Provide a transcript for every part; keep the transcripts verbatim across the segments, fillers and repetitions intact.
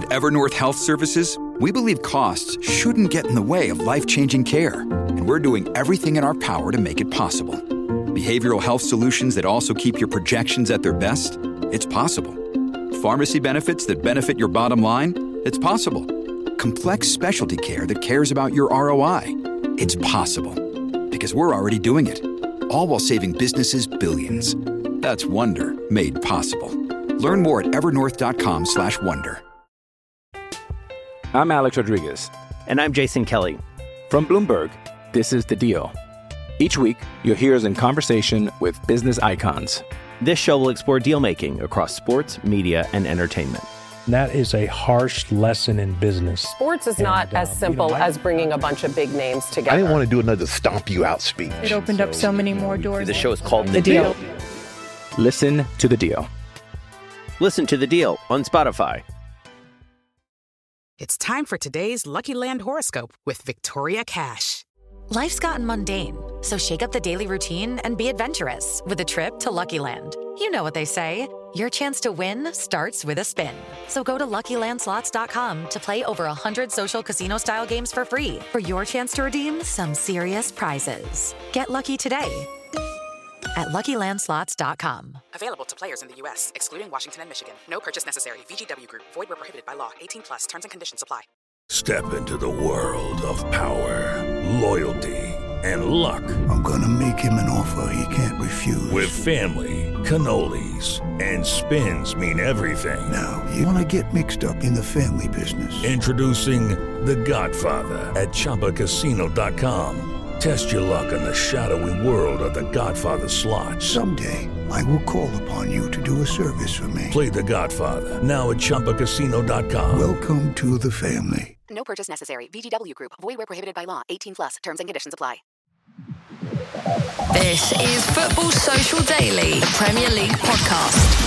At Evernorth Health Services, we believe costs shouldn't get in the way of life-changing care, and we're doing everything in our power to make it possible. Behavioral health solutions that also keep your projections at their best? It's possible. Pharmacy benefits that benefit your bottom line? It's possible. Complex specialty care that cares about your R O I? It's possible. Because we're already doing it. All while saving businesses billions. That's Wonder made possible. Learn more at evernorth.com slash wonder. I'm Alex Rodriguez. And I'm Jason Kelly. From Bloomberg, this is The Deal. Each week, you'll hear us in conversation with business icons. This show will explore deal-making across sports, media, and entertainment. That is a harsh lesson in business. Sports is not and, as simple you know, I, as bringing a bunch of big names together. I didn't want to do another stomp you out speech. It opened so, up so many more doors. The show is called The, the deal. deal. Listen to The Deal. Listen to The Deal on Spotify. It's time for today's Lucky Land horoscope with Victoria Cash. Life's gotten mundane, so shake up the daily routine and be adventurous with a trip to Lucky Land. You know what they say, your chance to win starts with a spin. So go to Lucky Land Slots dot com to play over one hundred social casino-style games for free for your chance to redeem some serious prizes. Get lucky today at Lucky Land Slots dot com. Available to players in the U S, excluding Washington and Michigan. No purchase necessary. V G W Group. Void where prohibited by law. eighteen plus. Terms and conditions apply. Step into the world of power, loyalty, and luck. I'm gonna make him an offer he can't refuse. With family, cannolis, and spins mean everything. Now, you wanna get mixed up in the family business. Introducing The Godfather at Chumba Casino dot com. Test your luck in the shadowy world of The Godfather slot. Someday, I will call upon you to do a service for me. Play The Godfather, now at Chumba Casino dot com. Welcome to the family. No purchase necessary. V G W Group. Void where prohibited by law. eighteen plus. Terms and conditions apply. This is Football Social Daily Premier League podcast.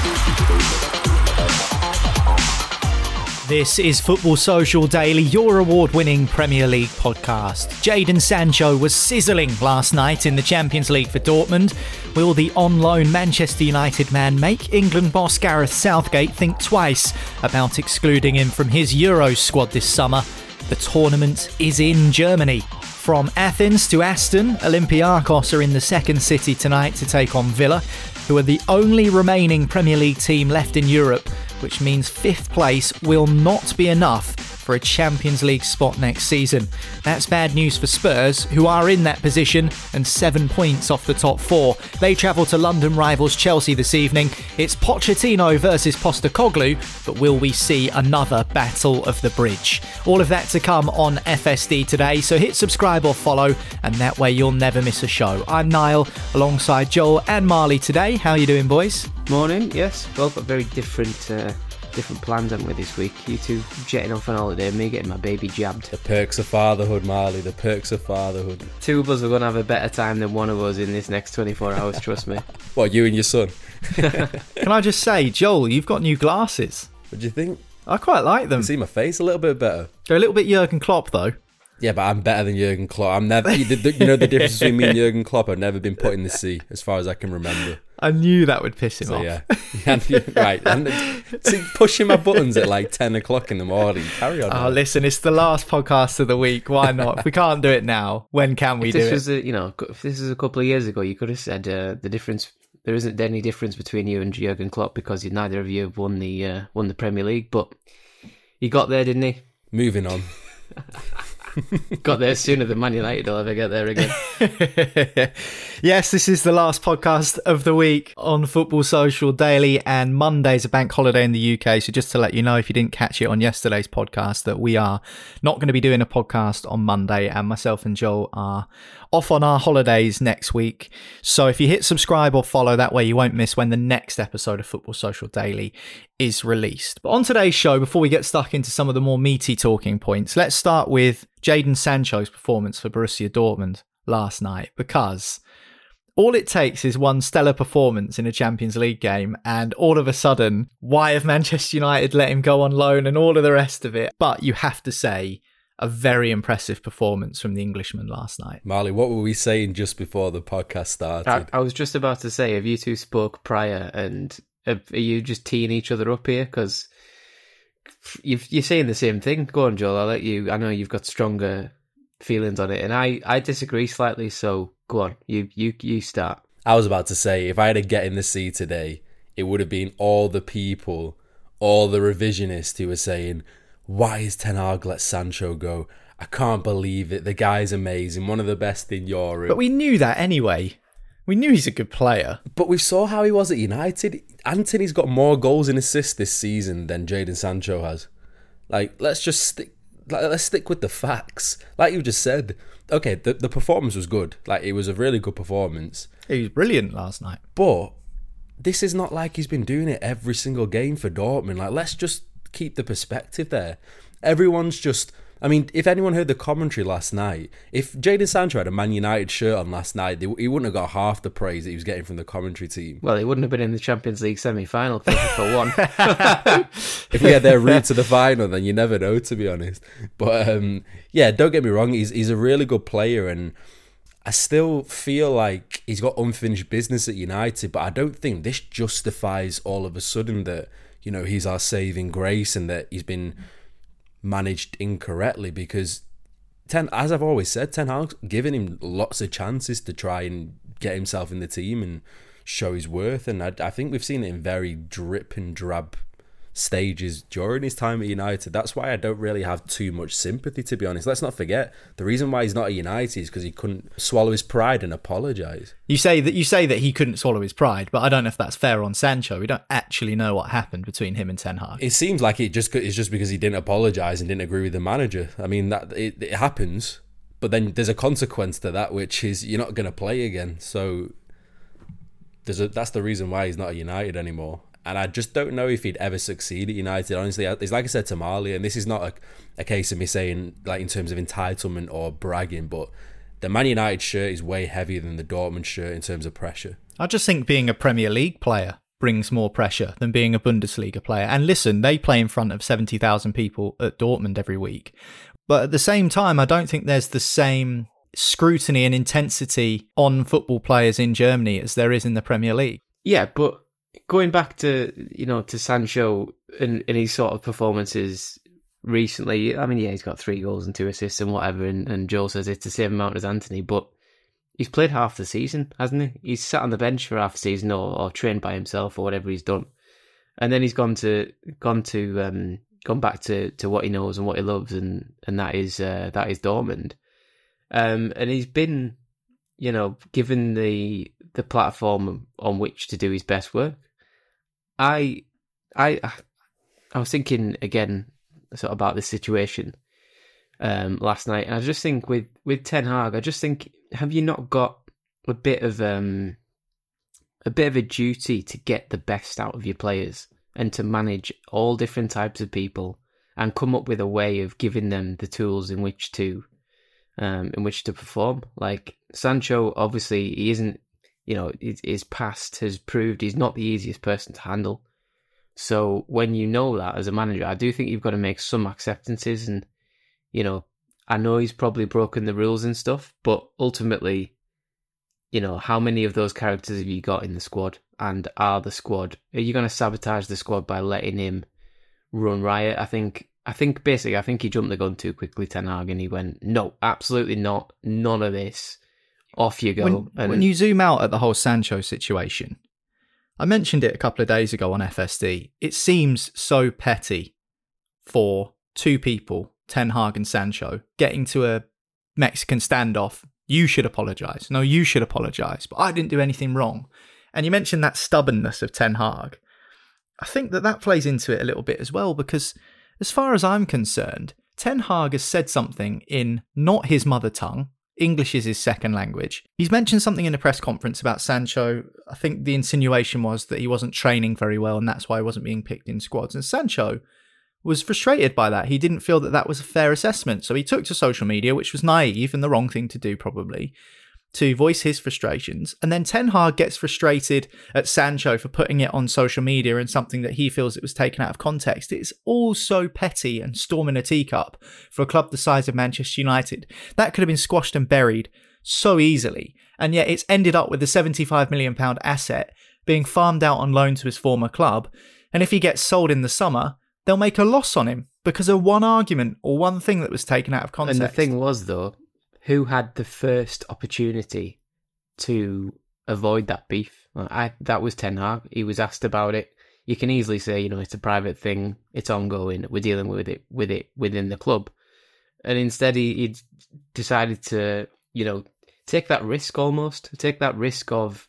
This is Football Social Daily, your award-winning Premier League podcast. Jadon Sancho was sizzling last night in the Champions League for Dortmund. Will the on-loan Manchester United man make England boss Gareth Southgate think twice about excluding him from his Euros squad this summer? The tournament is in Germany. From Athens to Aston, Olympiacos are in the second city tonight to take on Villa, who are the only remaining Premier League team left in Europe, which means fifth place will not be enough for a Champions League spot next season. That's bad news for Spurs, who are in that position and seven points off the top four. They travel to London rivals Chelsea this evening. It's Pochettino versus Postecoglou, but will we see another battle of the bridge? All of that to come on F S D today, so hit subscribe or follow, and that way you'll never miss a show. I'm Niall, alongside Joel and Marley today. How are you doing, boys? Morning, yes. Well, got very different uh, different plans, haven't we, this week? You two jetting off on holiday, me getting my baby jabbed. The perks of fatherhood, Marley, the perks of fatherhood. Two of us are going to have a better time than one of us in this next twenty-four hours, trust me. What, you and your son? Can I just say, Joel, you've got new glasses. What do you think? I quite like them. You see my face a little bit better. They're a little bit Jurgen Klopp, though. Yeah, but I'm better than Jurgen Klopp. I'm never. You know the difference between me and Jurgen Klopp? I've never been put in the sea, as far as I can remember. I knew that would piss him so, off. Yeah, and, right. And, see, pushing my buttons at like ten o'clock in the morning. Carry on. Oh, now. Listen, it's the last podcast of the week. Why not? If we can't do it now, when can we if do this it? Was a, you know, if this is a couple of years ago, you could have said uh, the difference. There isn't any difference between you and Jurgen Klopp because you, neither of you have won the uh, won the Premier League, but he got there, didn't he? Moving on. Got there sooner than Man United will ever get there again. Yes, this is the last podcast of the week on Football Social Daily, and Monday's a bank holiday in the U K, so just to let you know, if you didn't catch it on yesterday's podcast, that we are not going to be doing a podcast on Monday, and myself and Joel are off on our holidays next week. So if you hit subscribe or follow, that way you won't miss when the next episode of Football Social Daily is released. But on today's show, before we get stuck into some of the more meaty talking points, let's start with Jadon Sancho's performance for Borussia Dortmund last night, because all it takes is one stellar performance in a Champions League game, and all of a sudden, why have Manchester United let him go on loan and all of the rest of it? But you have to say, a very impressive performance from the Englishman last night. Marley, what were we saying just before the podcast started? I, I was just about to say, have you two spoke prior, and have, are you just teeing each other up here? Because you've, you're saying the same thing. Go on, Joel. I'll let you. I know you've got stronger feelings on it, and I, I disagree slightly. So go on, you you you start. I was about to say, if I had a get in the sea today, it would have been all the people, all the revisionists who were saying, "Why is Ten Hag let Sancho go? I can't believe it. The guy's amazing, one of the best in Europe." But we knew that anyway. We knew he's a good player. But we saw how he was at United. Antony's got more goals and assists this season than Jadon Sancho has. Like, let's just stick. Like, let's stick with the facts. Like you just said, okay, the the performance was good. Like, it was a really good performance. He was brilliant last night. But this is not like he's been doing it every single game for Dortmund. Like, let's just keep the perspective there. Everyone's just. I mean, if anyone heard the commentary last night, if Jadon Sancho had a Man United shirt on last night, he wouldn't have got half the praise that he was getting from the commentary team. Well, he wouldn't have been in the Champions League semi-final for, for one. If we had their route to the final, then you never know, to be honest. But um, yeah, don't get me wrong, he's he's a really good player, and I still feel like he's got unfinished business at United, but I don't think this justifies all of a sudden that, you know, he's our saving grace and that he's been managed incorrectly, because ten, as I've always said, Ten Hag's given him lots of chances to try and get himself in the team and show his worth, and I, I think we've seen it in very drip and drab stages during his time at United. That's why I don't really have too much sympathy, to be honest. Let's not forget, the reason why he's not at United is because he couldn't swallow his pride and apologise. You say that you say that he couldn't swallow his pride, but I don't know if that's fair on Sancho. We don't actually know what happened between him and Ten Hag. It seems like it just it's just because he didn't apologise and didn't agree with the manager. I mean, that it, it happens, but then there's a consequence to that, which is you're not going to play again. So there's a, that's the reason why he's not at United anymore. And I just don't know if he'd ever succeed at United. Honestly, it's like I said to Marley, and this is not a, a case of me saying, like, in terms of entitlement or bragging, but the Man United shirt is way heavier than the Dortmund shirt in terms of pressure. I just think being a Premier League player brings more pressure than being a Bundesliga player. And listen, they play in front of seventy thousand people at Dortmund every week. But at the same time, I don't think there's the same scrutiny and intensity on football players in Germany as there is in the Premier League. Yeah, but going back to, you know, to Sancho and, and his sort of performances recently, I mean, yeah, he's got three goals and two assists and whatever, and, and Joel says it's the same amount as Antony, but he's played half the season, hasn't he? He's sat on the bench for half the season or, or trained by himself or whatever he's done. And then he's gone to gone to um, gone back to, to what he knows and what he loves, and, and that is uh, that is Dortmund. Um, and he's been, you know, given the the platform on which to do his best work. I, I, I was thinking again sort of about this situation um, last night, and I just think with, with Ten Hag, I just think, have you not got a bit of um, a bit of a duty to get the best out of your players and to manage all different types of people and come up with a way of giving them the tools in which to um, in which to perform? Like Sancho, obviously, he isn't. You know, his past has proved he's not the easiest person to handle. So when you know that as a manager, I do think you've got to make some acceptances. And, you know, I know he's probably broken the rules and stuff, but ultimately, you know, how many of those characters have you got in the squad? And are the squad, are you going to sabotage the squad by letting him run riot? I think, I think basically, I think he jumped the gun too quickly, Ten Hag, and he went, no, absolutely not. None of this. Off you go. When, and when you zoom out at the whole Sancho situation, I mentioned it a couple of days ago on F S D. It seems so petty for two people, Ten Hag and Sancho, getting to a Mexican standoff. You should apologise. No, you should apologise. But I didn't do anything wrong. And you mentioned that stubbornness of Ten Hag. I think that that plays into it a little bit as well, because as far as I'm concerned, Ten Hag has said something in not his mother tongue. English is his second language. He's mentioned something in a press conference about Sancho. I think the insinuation was that he wasn't training very well and that's why he wasn't being picked in squads. And Sancho was frustrated by that. He didn't feel that that was a fair assessment. So he took to social media, which was naive and the wrong thing to do probably, to voice his frustrations. And then Ten Hag gets frustrated at Sancho for putting it on social media and something that he feels it was taken out of context. It's all so petty and storm in a teacup for a club the size of Manchester United. That could have been squashed and buried so easily. And yet it's ended up with a seventy-five million pounds asset being farmed out on loan to his former club. And if he gets sold in the summer, they'll make a loss on him because of one argument or one thing that was taken out of context. And the thing was, though, who had the first opportunity to avoid that beef? I, that was Ten Hag. He was asked about it. You can easily say, you know, it's a private thing, it's ongoing, we're dealing with it with it within the club. And instead he, he decided to, you know, take that risk almost, take that risk of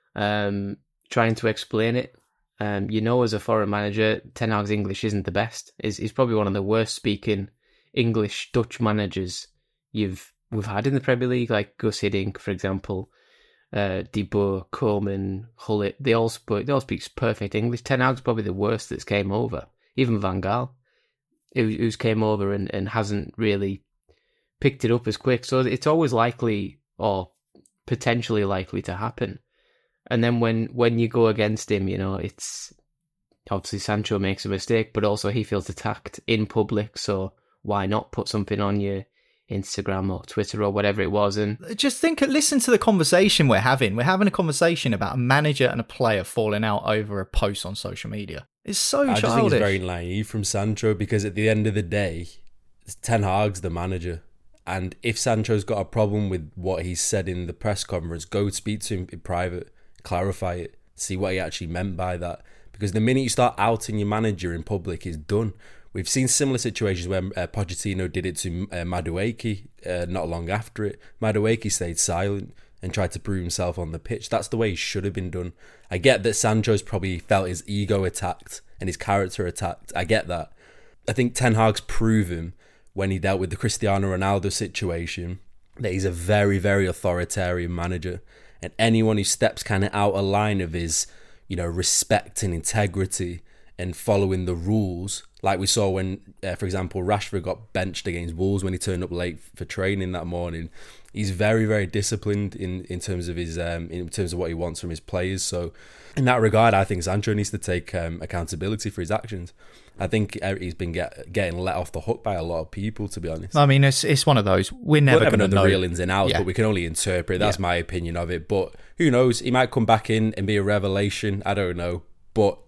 um, trying to explain it. Um, you know, as a foreign manager, Ten Hag's English isn't the best. He's, he's probably one of the worst speaking English Dutch managers you've we've had in the Premier League, like Gus Hiddink, for example. Uh, De Boer, Coleman, Hullet, they all speak, they all speak perfect English. Ten Hag's probably the worst that's came over. Even Van Gaal, who, who's came over and, and hasn't really picked it up as quick. So it's always likely or potentially likely to happen. And then when, when you go against him, you know, it's obviously Sancho makes a mistake, but also he feels attacked in public. So why not put something on your Instagram or Twitter or whatever it was? And just think, listen to the conversation we're having. We're having a conversation about a manager and a player falling out over a post on social media. It's so I childish. just think it's very naive from Sancho, because at the end of the day, Ten Hag's the manager. And if Sancho's got a problem with what he said in the press conference, go speak to him in private, clarify it, see what he actually meant by that. Because the minute you start outing your manager in public, it's done. We've seen similar situations where uh, Pochettino did it to uh, Madueke uh, not long after it. Madueke stayed silent and tried to prove himself on the pitch. That's the way it should have been done. I get that Sancho's probably felt his ego attacked and his character attacked. I get that. I think Ten Hag's proven when he dealt with the Cristiano Ronaldo situation that he's a very, very authoritarian manager. And anyone who steps kind of out of line of his, you know, respect and integrity and following the rules, like we saw when, uh, for example, Rashford got benched against Wolves when he turned up late for training that morning. He's very, very disciplined in, in terms of his um, in terms of what he wants from his players. So, in that regard, I think Sancho needs to take um, accountability for his actions. I think he's been get, getting let off the hook by a lot of people, to be honest. I mean, it's it's one of those. We're never we'll going to know know the real ins and outs, yeah. but we can only interpret. That's yeah. my opinion of it. But who knows? He might come back in and be a revelation. I don't know. But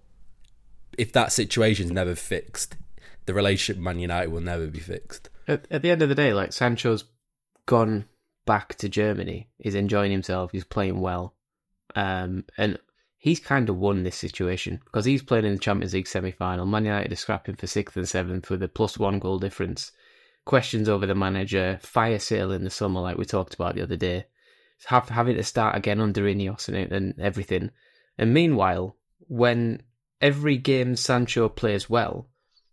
if that situation's never fixed, the relationship with Man United will never be fixed. At, at the end of the day, like, Sancho's gone back to Germany. He's enjoying himself. He's playing well. Um, and he's kind of won this situation because he's playing in the Champions League semi-final. Man United are scrapping for sixth and seventh with a plus one goal difference. Questions over the manager. Fire sale in the summer, like we talked about the other day. Have, having to start again under Ineos and, and everything. And meanwhile, when every game Sancho plays well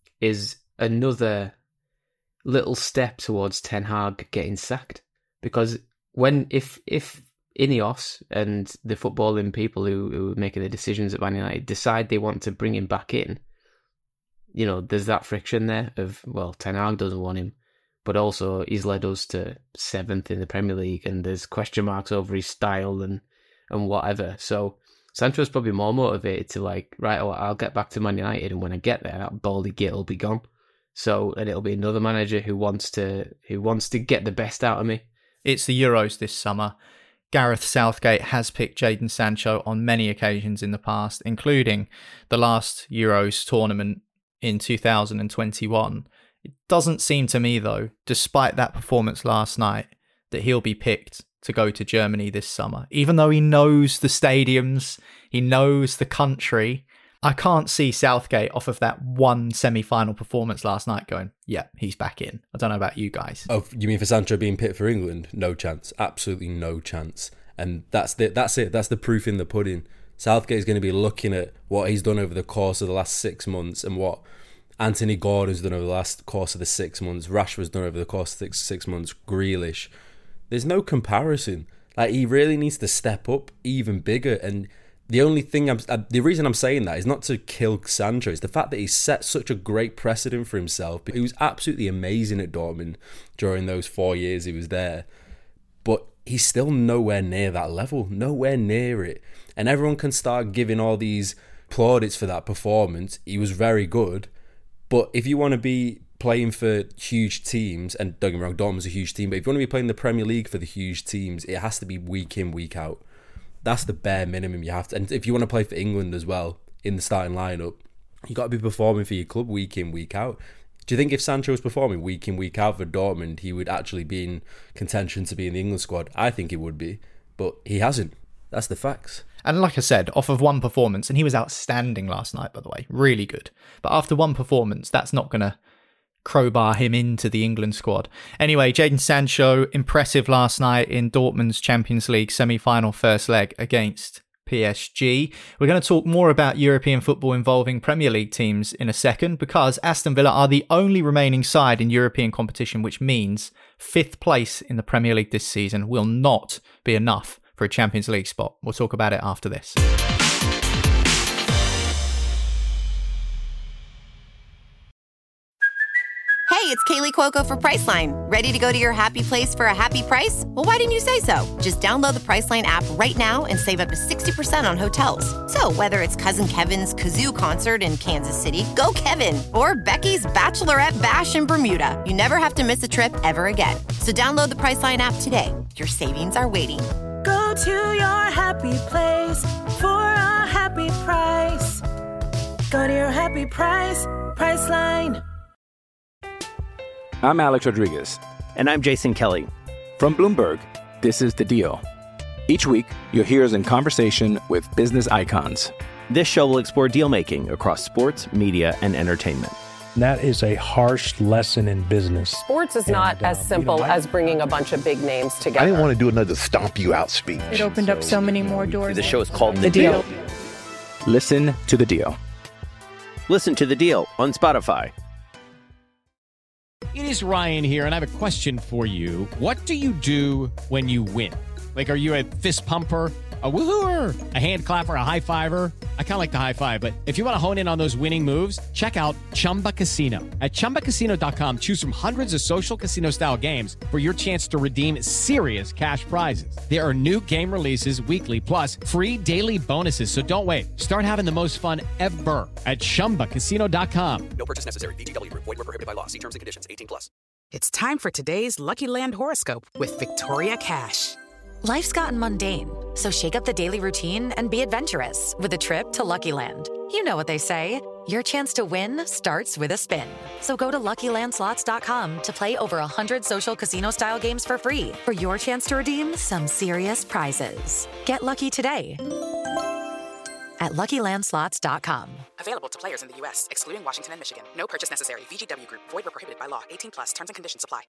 is another little step towards Ten Hag getting sacked. Because when if if Ineos and the footballing people who, who are making the decisions at Man United decide they want to bring him back in, you know, there's that friction there of, well, Ten Hag doesn't want him, but also he's led us to seventh in the Premier League and there's question marks over his style and, and whatever. So Sancho's probably more motivated to like, right, oh, I'll get back to Man United, and when I get there, that baldy git will be gone. So, and it'll be another manager who wants to who wants to get the best out of me. It's the Euros this summer. Gareth Southgate has picked Jadon Sancho on many occasions in the past, including the last Euros tournament in two thousand twenty-one. It doesn't seem to me, though, despite that performance last night, that he'll be picked to go to Germany this summer. Even though he knows the stadiums, he knows the country, I can't see Southgate off of that one semi-final performance last night going, yeah, he's back in. I don't know about you guys. Oh, you mean for Sancho being picked for England? No chance. Absolutely no chance. And that's the, that's it. That's the proof in the pudding. Southgate is going to be looking at what he's done over the course of the last six months and what Anthony Gordon's done over the last course of the six months. Rashford's done over the course of six, six months. Grealish. There's no comparison. Like, he really needs to step up even bigger. And the only thing I'm, uh, the reason I'm saying that is not to kill Sancho. It's the fact that he set such a great precedent for himself. He was absolutely amazing at Dortmund during those four years he was there. But he's still nowhere near that level. Nowhere near it. And everyone can start giving all these plaudits for that performance. He was very good. But if you want to be playing for huge teams, and don't get me wrong, Dortmund's a huge team, but if you want to be playing the Premier League for the huge teams, it has to be week in, week out. That's the bare minimum you have to. And if you want to play for England as well, in the starting lineup, You got to be performing for your club week in, week out. Do you think if Sancho was performing week in, week out for Dortmund, he would actually be in contention to be in the England squad? I think he would be, but he hasn't. That's the facts. And like I said, off of one performance, and he was outstanding last night, by the way, really good. But after one performance, that's not going to crowbar him into the England squad. Anyway, Jadon Sancho, impressive last night in Dortmund's Champions League semi-final first leg against P S G. We're going to talk more about European football involving Premier League teams in a second, because Aston Villa are the only remaining side in European competition, which means fifth place in the Premier League this season will not be enough for a Champions League spot. We'll talk about it after this. Hey, it's Kaylee Cuoco for Priceline. Ready to go to your happy place for a happy price? Well, why didn't you say so? Just download the Priceline app right now and save up to sixty percent on hotels. So whether it's Cousin Kevin's Kazoo Concert in Kansas City, go Kevin, or Becky's Bachelorette Bash in Bermuda, you never have to miss a trip ever again. So download the Priceline app today. Your savings are waiting. Go to your happy place for a happy price. Go to your happy price, Priceline. I'm Alex Rodriguez. And I'm Jason Kelly. From Bloomberg, this is The Deal. Each week, you'll hear us in conversation with business icons. This show will explore deal-making across sports, media, and entertainment. That is a harsh lesson in business. Sports is not and, as uh, simple you know, I, as bringing a bunch of big names together. I didn't want to do another stomp you out speech. It opened so, up so many more doors. The show is called The, the deal. deal. Listen to The Deal. Listen to The Deal on Spotify. It is Ryan here, and I have a question for you. What do you do when you win? Like, are you a fist pumper, a woohooer, a hand clapper, a high fiver? I kind of like the high five, but if you want to hone in on those winning moves, check out Chumba Casino. At chumba casino dot com, choose from hundreds of social casino-style games for your chance to redeem serious cash prizes. There are new game releases weekly, plus free daily bonuses, so don't wait. Start having the most fun ever at chumba casino dot com. No purchase necessary. V G W Group. Void where prohibited by law. See terms and conditions. eighteen plus. It's time for today's Lucky Land horoscope with Victoria Cash. Life's gotten mundane, so shake up the daily routine and be adventurous with a trip to Lucky Land. You know what they say, your chance to win starts with a spin. So go to lucky land slots dot com to play over one hundred social casino-style games for free for your chance to redeem some serious prizes. Get lucky today at lucky land slots dot com. Available to players in the U S, excluding Washington and Michigan. No purchase necessary. V G W Group. Void where prohibited by law. eighteen plus. Terms and conditions apply.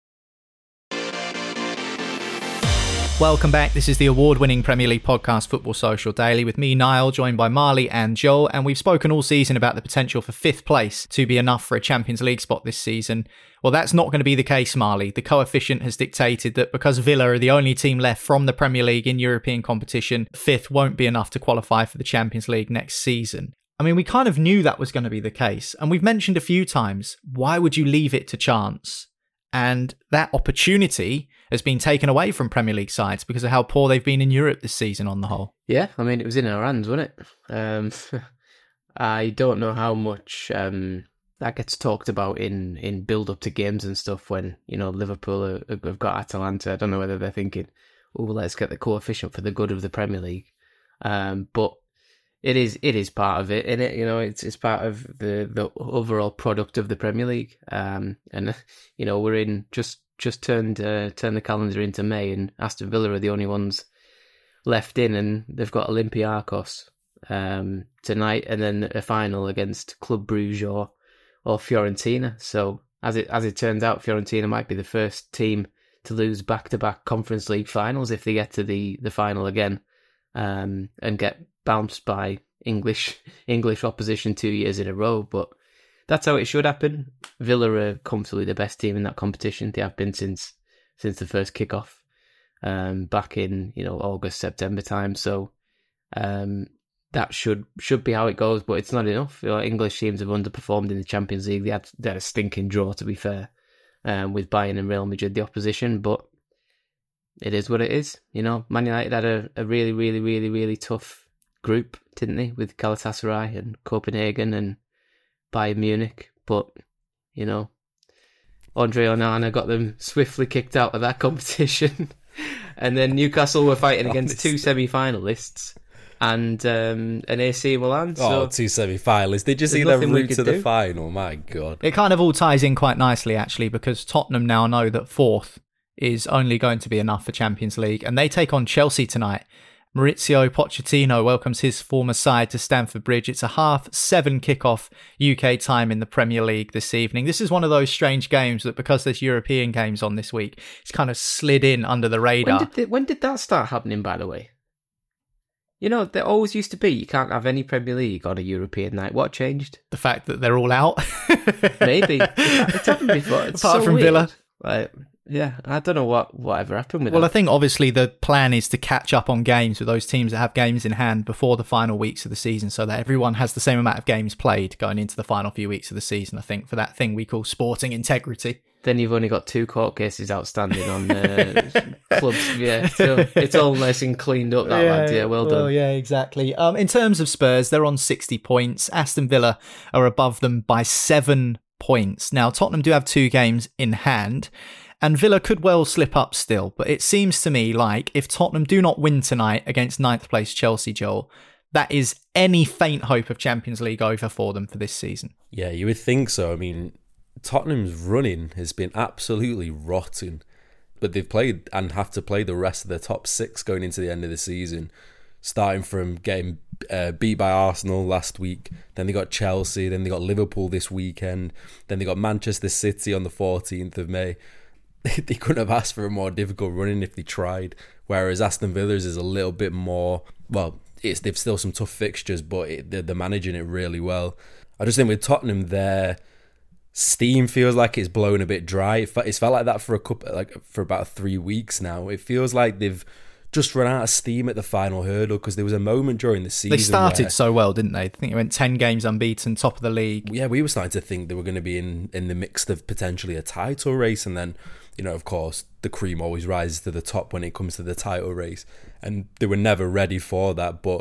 Welcome back. This is the award-winning Premier League podcast, Football Social Daily, with me, Niall, joined by Marley and Joel. And we've spoken all season about the potential for fifth place to be enough for a Champions League spot this season. Well, that's not going to be the case, Marley. The coefficient has dictated that because Villa are the only team left from the Premier League in European competition, fifth won't be enough to qualify for the Champions League next season. I mean, we kind of knew that was going to be the case. And we've mentioned a few times, why would you leave it to chance? And that opportunity has been taken away from Premier League sides because of how poor they've been in Europe this season on the whole. Yeah, I mean, it was in our hands, wasn't it? Um, I don't know how much um, that gets talked about in, in build-up to games and stuff when, you know, Liverpool are, have got Atalanta. I don't know whether they're thinking, oh, let's get the coefficient for the good of the Premier League. Um, but it is it is part of it, isn't it? You know, it's it's part of the, the overall product of the Premier League. Um, and, you know, we're in just... just turned uh, turned the calendar into May, and Aston Villa are the only ones left in, and they've got Olympiacos um, tonight, and then a final against Club Brugge or, or Fiorentina. So as it as it turns out, Fiorentina might be the first team to lose back-to-back Conference League finals if they get to the, the final again, um, and get bounced by English English opposition two years in a row. But that's how it should happen. Villa are comfortably the best team in that competition. They have been since since the first kickoff, um, back in you know August, September time. So um, that should should be how it goes. But it's not enough. You know, English teams have underperformed in the Champions League. They had, they had a stinking draw, to be fair, um, with Bayern and Real Madrid, the opposition. But it is what it is. You know, Man United had a, a really, really, really, really tough group, didn't they, with Galatasaray and Copenhagen and Bayern Munich, but, you know, Andre Onana got them swiftly kicked out of that competition. And then Newcastle were fighting against two semi-finalists and um, an A C Milan. Oh, so two semi-finalists. Did you see their route to the do. final? My God. It kind of all ties in quite nicely, actually, because Tottenham now know that fourth is only going to be enough for Champions League, and they take on Chelsea tonight. Maurizio Pochettino welcomes his former side to Stamford Bridge. It's a half seven kickoff U K time in the Premier League this evening. This is one of those strange games that, because there's European games on this week, it's kind of slid in under the radar. When did, the, when did that start happening, by the way? You know, there always used to be, you can't have any Premier League on a European night. What changed? The fact that they're all out. Maybe. It's happened before. It's Apart so from weird. Villa. Like, yeah, I don't know what whatever happened with well, that. I think obviously the plan is to catch up on games with those teams that have games in hand before the final weeks of the season, so that everyone has the same amount of games played going into the final few weeks of the season, I think, for that thing we call sporting integrity. Then you've only got two court cases outstanding on uh, clubs. Yeah, so it's all nice and cleaned up, that yeah, lad. Yeah, well done. Well, yeah, exactly. Um, in terms of Spurs, they're on sixty points. Aston Villa are above them by seven points. Now, Tottenham do have two games in hand, and Villa could well slip up still, but it seems to me like if Tottenham do not win tonight against ninth place Chelsea, Joel, that is any faint hope of Champions League over for them for this season. Yeah, you would think so. I mean, Tottenham's running has been absolutely rotten, but they've played and have to play the rest of the top six going into the end of the season, starting from getting uh, beat by Arsenal last week, then they got Chelsea, then they got Liverpool this weekend, then they got Manchester City on the fourteenth of May. They couldn't have asked for a more difficult running if they tried, whereas Aston Villa's is a little bit more, well, it's they've still some tough fixtures, but it, they're, they're managing it really well. I just think with Tottenham, their steam feels like it's blowing a bit dry. It's felt like that for a couple, like for about three weeks now. It feels like they've just run out of steam at the final hurdle, because there was a moment during the season. They started where, so well, didn't they? I think it went ten games unbeaten, top of the league. Yeah, we were starting to think they were going to be in, in the mix of potentially a title race, and then, you know, of course, the cream always rises to the top when it comes to the title race, and they were never ready for that. But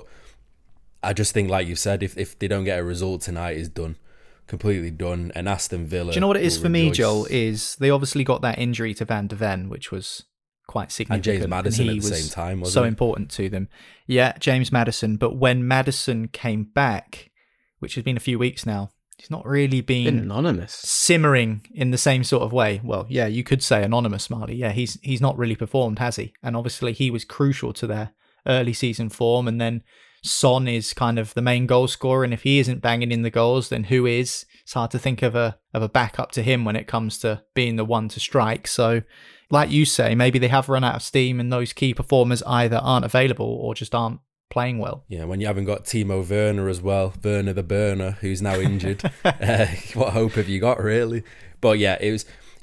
I just think, like you said, if if they don't get a result tonight, it's done. Completely done. And Aston Villa... Do you know what it is for rejoice. me, Joel, is they obviously got that injury to Van de Ven, which was quite significant. And James Maddison and at the same time, wasn't so it? important to them. Yeah, James Maddison. But when Maddison came back, which has been a few weeks now, he's not really been, been anonymous, simmering in the same sort of way. Well, yeah, you could say anonymous, Marley. Yeah, he's he's not really performed, has he? And obviously he was crucial to their early season form. And then Son is kind of the main goal scorer, and if he isn't banging in the goals, then who is? It's hard to think of a of a backup to him when it comes to being the one to strike. So, like you say, maybe they have run out of steam, and those key performers either aren't available or just aren't playing well. Yeah, when you haven't got Timo Werner as well, Werner the burner, who's now injured. uh, what hope have you got, really? But yeah, it was.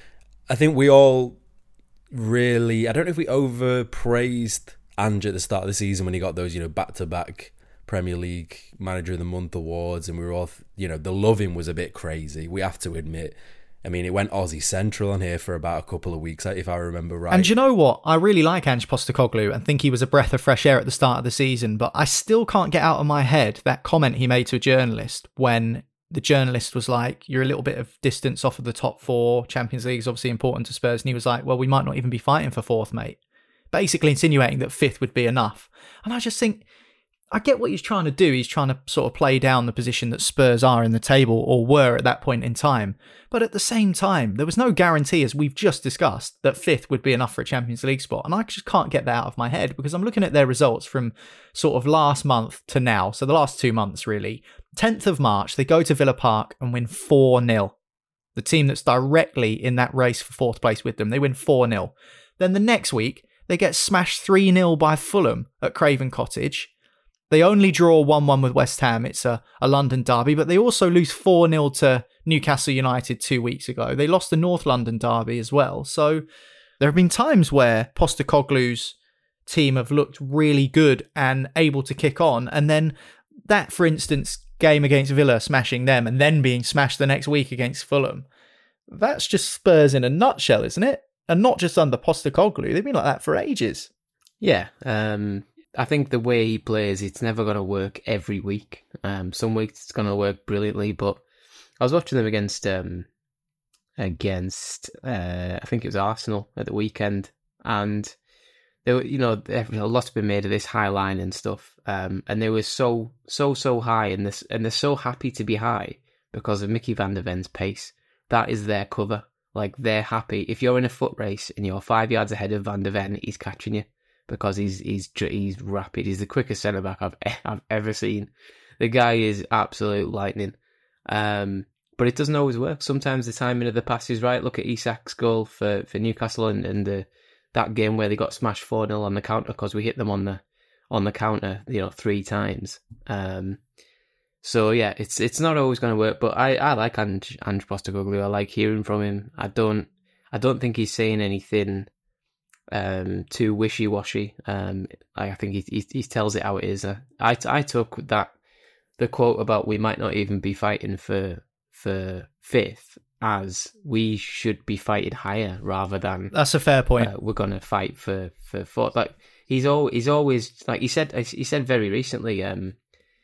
I think we all really. I don't know if we overpraised Ange at the start of the season when he got those, you know, back-to-back Premier League Manager of the Month awards, and we were all, you know, the loving was a bit crazy, we have to admit. I mean, it went Aussie Central on here for about a couple of weeks, if I remember right. And you know what? I really like Ange Postecoglou and think he was a breath of fresh air at the start of the season, but I still can't get out of my head that comment he made to a journalist when the journalist was like, you're a little bit of distance off of the top four, Champions League is obviously important to Spurs, and he was like, well, we might not even be fighting for fourth, mate. Basically insinuating that fifth would be enough. And I just think, I get what he's trying to do. He's trying to sort of play down the position that Spurs are in the table, or were at that point in time. But at the same time, there was no guarantee, as we've just discussed, that fifth would be enough for a Champions League spot. And I just can't get that out of my head, because I'm looking at their results from sort of last month to now. So the last two months, really. tenth of March, they go to Villa Park and win four nil. The team that's directly in that race for fourth place with them, they win four nil. Then the next week, they get smashed three nil by Fulham at Craven Cottage. They only draw one one with West Ham. It's a, a London derby, but they also lose four nil to Newcastle United two weeks ago. They lost the North London derby as well. So there have been times where Postecoglou's team have looked really good and able to kick on. And then that, for instance, game against Villa, smashing them, and then being smashed the next week against Fulham. That's just Spurs in a nutshell, isn't it? And not just under Postecoglou. They've been like that for ages. Yeah, um... I think the way he plays, it's never going to work every week. Um, some weeks it's going to work brilliantly, but I was watching them against, um, against uh, I think it was Arsenal at the weekend, and There were, you know, a lot's been made of this high line and stuff, um, and they were so, so, so high, and this, and they're so happy to be high because of Mickey van der Ven's pace. That is their cover. Like, they're happy. If you're in a foot race and you're five yards ahead of Van der Ven, he's catching you because he's he's he's rapid. He's the quickest centre back I've I've ever seen. The guy is absolute lightning. Um, but it doesn't always work. Sometimes the timing of the pass is right. Look at Isak's goal for, for Newcastle and, and the that game where they got smashed four nil on the counter because we hit them on the on the counter, you know, three times. Um, so yeah, it's it's not always going to work. But I, I like Ange, Ange Postecoglou. I like hearing from him. I don't I don't think he's saying anything um, too wishy washy. Um, I think he, he he tells it how it is. I I, I took that the quote about we might not even be fighting for for fifth, as we should be fighting higher rather than that's a fair point. Uh, we're gonna fight for for fourth. Like he's all he's always like he said he said very recently. Um,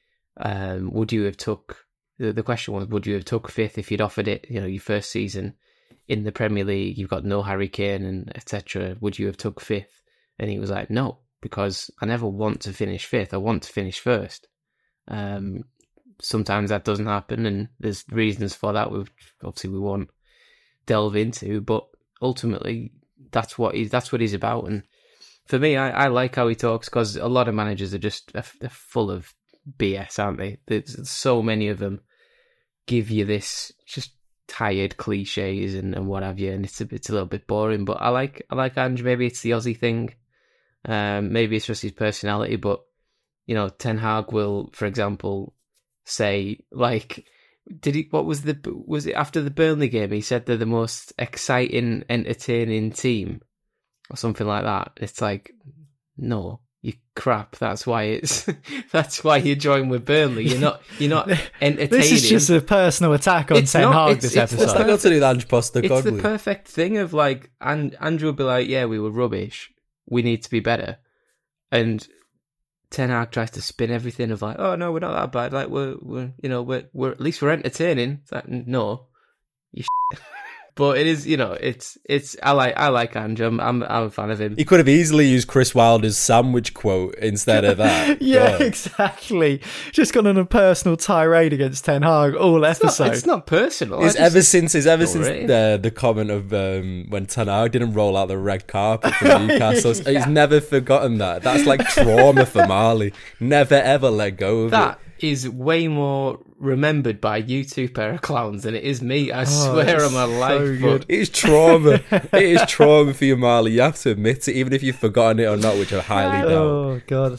um, would you have took the, the question was would you have took fifth if you'd offered it? You know, your first season in the Premier League, you've got no Harry Kane and et cetera. Would you have took fifth? And he was like, no, because I never want to finish fifth. I want to finish first. Um. Sometimes that doesn't happen, and there's reasons for that, which obviously we won't delve into. But ultimately, that's what he's that's what he's about. And for me, I, I like how he talks because a lot of managers are just they're full of B S, aren't they? There's so many of them give you this just tired cliches and, and what have you, and it's a it's a little bit boring. But I like I like Ange. Maybe it's the Aussie thing, um, maybe it's just his personality. But you know, Ten Hag will, for example, say like, did he? What was the? Was it after the Burnley game? He said they're the most exciting, entertaining team, or something like that. It's like, no, you crap. That's why it's. That's why you join with Burnley. You're not. You're not entertaining. This is just a personal attack on it's Ten not, Hag. It's, this it's episode. It's not got to do with Ange Postecoglou. It's the perfect thing of like, and Andrew will be like, yeah, we were rubbish. We need to be better, and Ten Hag tries to spin everything of like, oh no, we're not that bad. Like we're, we're you know, we're, we're at least we're entertaining. It's like, no, you. But it is, you know, it's it's. I like I like Ange. I'm I'm, I'm a fan of him. He could have easily used Chris Wilder's sandwich quote instead of that. yeah, God. Exactly. Just gone on a personal tirade against Ten Hag all it's episode. Not, it's not personal. It's just, ever since it's ever since right. the the comment of um, when Ten Hag didn't roll out the red carpet for Newcastle. yeah. He's never forgotten that. That's like trauma for Marley. Never ever let go of that it. Is way more remembered by you two pair of clowns than it is me. I oh, swear on my so life. Good. It's trauma. It is trauma for you, Marley. You have to admit it, even if you've forgotten it or not, which I highly doubt. Oh God.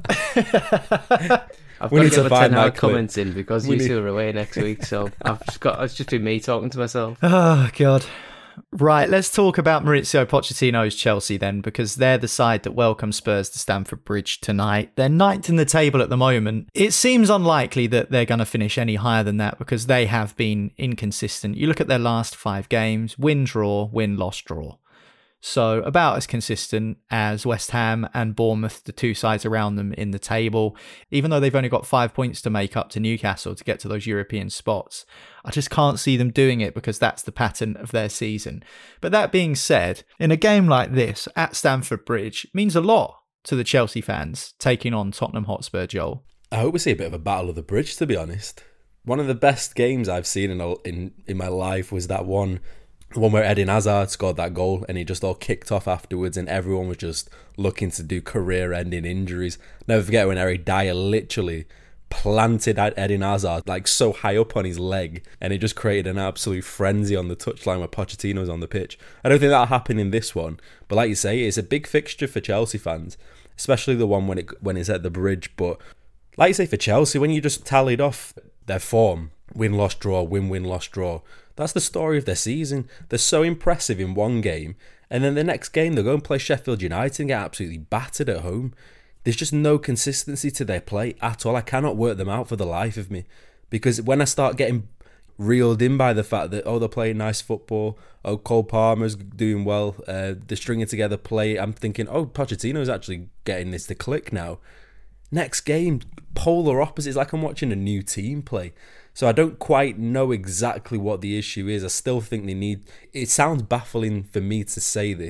I've we got need to to get find my that comments in because we you need... two are away next week. So I've just got it's just been me talking to myself. Oh God. Right, let's talk about Maurizio Pochettino's Chelsea then, because they're the side that welcome Spurs to Stamford Bridge tonight. They're ninth in the table at the moment. It seems unlikely that they're going to finish any higher than that because they have been inconsistent. You look at their last five games, win, draw, win, loss, draw. So about as consistent as West Ham and Bournemouth, the two sides around them in the table, even though they've only got five points to make up to Newcastle to get to those European spots. I just can't see them doing it because that's the pattern of their season. But that being said, in a game like this at Stamford Bridge, it means a lot to the Chelsea fans taking on Tottenham Hotspur, Joel. I hope we see a bit of a battle of the bridge, to be honest. One of the best games I've seen in a, in, in my life was that one one where Eden Hazard scored that goal and he just all kicked off afterwards and everyone was just looking to do career-ending injuries. Never forget when Eric Dyer literally planted at Eden Hazard like so high up on his leg and it just created an absolute frenzy on the touchline where Pochettino was on the pitch. I don't think that'll happen in this one, but like you say, it's a big fixture for Chelsea fans, especially the one when it when it's at the Bridge. But like you say, for Chelsea, when you just tallied off their form, win, loss, draw, win, win, loss, draw, that's the story of their season. They're so impressive in one game, and then the next game they'll go and play Sheffield United and get absolutely battered at home. There's just no consistency to their play at all. I cannot work them out for the life of me, because when I start getting reeled in by the fact that, oh, they're playing nice football, oh, Cole Palmer's doing well, uh, they're stringing together play, I'm thinking, oh, Pochettino's actually getting this to click now. Next game, polar opposite. It's like I'm watching a new team play. So I don't quite know exactly what the issue is. I still think they need... It sounds baffling for me to say this,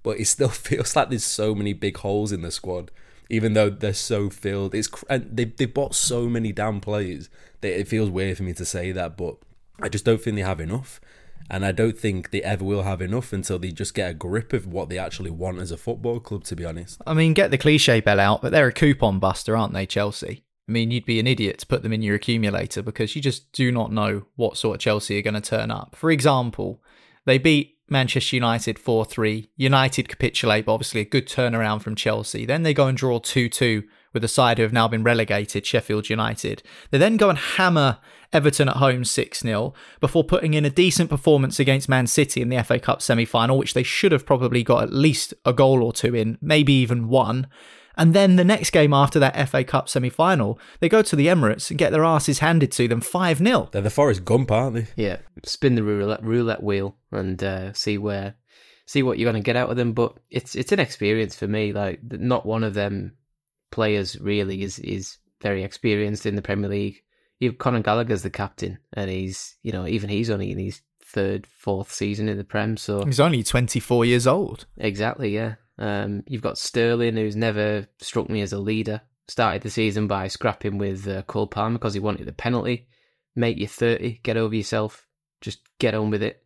but it still feels like there's so many big holes in the squad, even though they're so filled. It's and they they bought so many damn players that it feels weird for me to say that, but I just don't think they have enough. And I don't think they ever will have enough until they just get a grip of what they actually want as a football club, to be honest. I mean, get the cliche bell out, but they're a coupon buster, aren't they, Chelsea? I mean, you'd be an idiot to put them in your accumulator because you just do not know what sort of Chelsea are going to turn up. For example, they beat Manchester United four three. United capitulate, but obviously a good turnaround from Chelsea. Then they go and draw two two with a side who have now been relegated, Sheffield United. They then go and hammer Everton at home six nil before putting in a decent performance against Man City in the F A Cup semi-final, which they should have probably got at least a goal or two in, maybe even one. And then the next game after that F A Cup semi-final, they go to the Emirates and get their asses handed to them five nil. They're the Forrest Gump, aren't they? Yeah, spin the roulette, roulette wheel and uh, see where, see what you're going to get out of them. But it's it's an experience for me. Like, not one of them players really is is very experienced in the Premier League. You've Conor Gallagher's the captain, and he's, you know, even he's only in his third, fourth season in the Prem. So he's only twenty-four years old. Exactly, yeah. Um, you've got Sterling, who's never struck me as a leader. Started the season by scrapping with uh, Cole Palmer because he wanted the penalty. Mate, you're thirty, get over yourself. Just get on with it.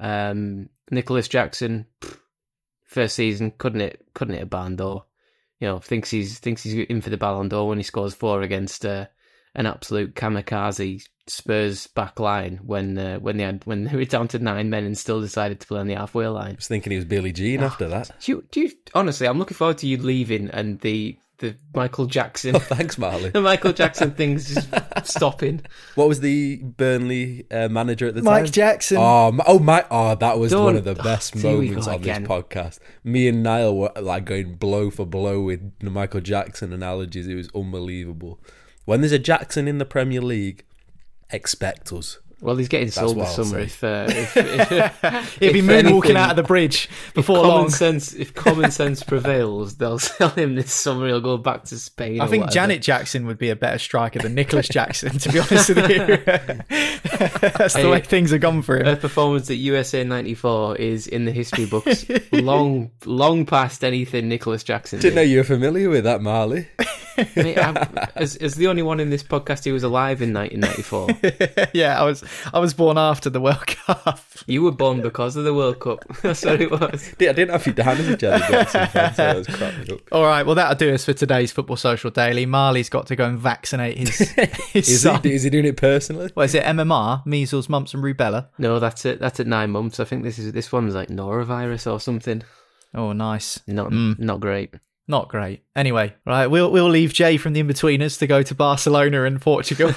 Um, Nicholas Jackson, pff, first season, couldn't hit, couldn't hit a barn door. You know, thinks he's thinks he's in for the Ballon d'Or when he scores four against uh, an absolute kamikaze Spurs back line when uh, when they had when they were down to nine men and still decided to play on the halfway line. I was thinking he was Billie Jean oh, after that. Do you, do you, honestly, I'm looking forward to you leaving and the the Michael Jackson. Oh, thanks, Marley. The Michael Jackson thing's just stopping. What was the Burnley uh, manager at the Mike time? Jackson. Oh, oh my! Oh, that was Don't, one of the best oh, moments on this podcast. Me and Niall were like going blow for blow with the Michael Jackson analogies. It was unbelievable. When there's a Jackson in the Premier League, expect us. Well, he's getting sold this summer. If, uh, if, if he'll be moonwalking out of the bridge before if common long. Sense, if common sense prevails, they'll sell him this summer. He'll go back to Spain. I think whatever. Janet Jackson would be a better striker than Nicholas Jackson, to be honest with you. That's the hey, way things have gone for him. Her performance at U S A ninety-four is in the history books, long, long past anything Nicholas Jackson Didn't did. know you were familiar with that, Marley. Mate, as, as the only one in this podcast who was alive in nineteen ninety-four. Yeah, I was I was born after the World Cup. You were born because of the World Cup. That's what it was. I didn't have you down as a Jelly Jackson fan, so I was cracking up. All right, well, that'll do us for today's Football Social Daily. Marley's got to go and vaccinate his, his is son. He, is he doing it personally? What is it, M M R? Measles, mumps and rubella? No, that's it. That's at nine months. I think this is this one's like norovirus or something. Oh, nice. Not mm. not great. Not great. Anyway, right, we'll we'll leave Jay from the In-Betweeners to go to Barcelona and Portugal.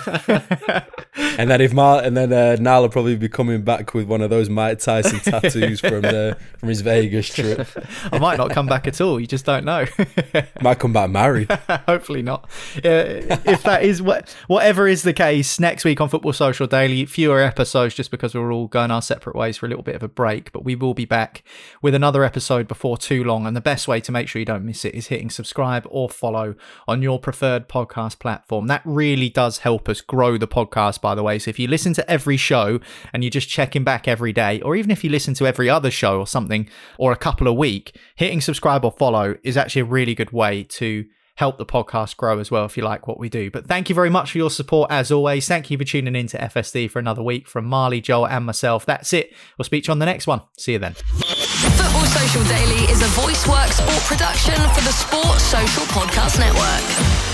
And then if Mar- and then uh, Niall will probably be coming back with one of those Mike Tyson tattoos from the from his Vegas trip. I might not come back at all. You just don't know. Might come back married. Hopefully not. Uh, if that is what whatever is the case, next week on Football Social Daily, fewer episodes just because we're all going our separate ways for a little bit of a break. But we will be back with another episode before too long. And the best way to make sure you don't miss it is hitting subscribe or follow on your preferred podcast platform. That really does help us grow the podcast, by the way. So if you listen to every show and you're just checking back every day, or even if you listen to every other show or something, or a couple a week, hitting subscribe or follow is actually a really good way to help the podcast grow as well if you like what we do. But thank you very much for your support as always. Thank you for tuning in to F S D for another week. From Marley, Joel and myself, that's it. We'll speak to you on the next one. See you then. Football Social Daily is a VoiceWorks sport production for the Sport Social Podcast Network.